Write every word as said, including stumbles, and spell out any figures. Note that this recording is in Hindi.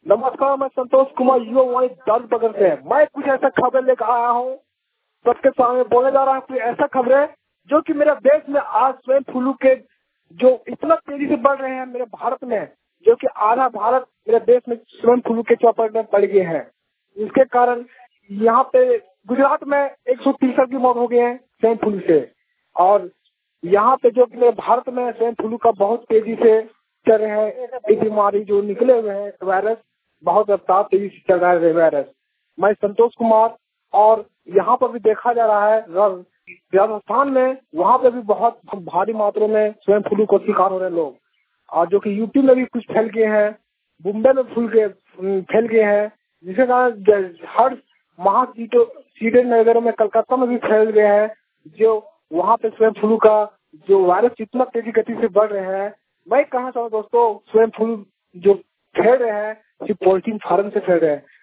नमस्कार, मैं संतोष कुमार युवा वाणी दर्जनगर से। मैं कुछ ऐसा खबर लेकर आया हूँ, सबके सामने बोलने जा रहा हूँ। कुछ ऐसा खबर है जो कि मेरे देश में आज स्वयं फ्लू के जो इतना तेजी से बढ़ रहे हैं मेरे भारत में, जो कि आधा भारत मेरे देश में स्वयं फ्लू के चपेट में पड़ गए हैं। इसके कारण यहाँ पे गुजरात में एक सौ तिरसठ की मौत हो गई है स्वयं फ्लू से। और यहाँ पे जो मेरे भारत में स्वयं फ्लू का बहुत तेजी से चल रहे हैं, ये बीमारी जो निकले हुए हैं वायरस, बहुत रफ्तार तेजी से चल रहा है वायरस। मैं संतोष कुमार, और यहाँ पर भी देखा जा रहा है राजस्थान में, वहाँ पे भी बहुत भारी मात्रा में स्वयं फ्लू को शिकार हो रहे हैं लोग, और जो कि यूपी में भी कुछ फैल गए हैं, मुंबई में फूल गए फैल गए हैं, जिसके कारण हर महासीटे नगरों में, कलकत्ता में भी फैल गए हैं। जो वहाँ पे स्वयं फ्लू का जो वायरस इतना तेजी गति से बढ़ रहे हैं। मैं कहना चाहूँ दोस्तों, स्वयं फ्लू जो फैल रहे हैं सिर्फ पोल्ट्री फार्म से फैल रहे हैं।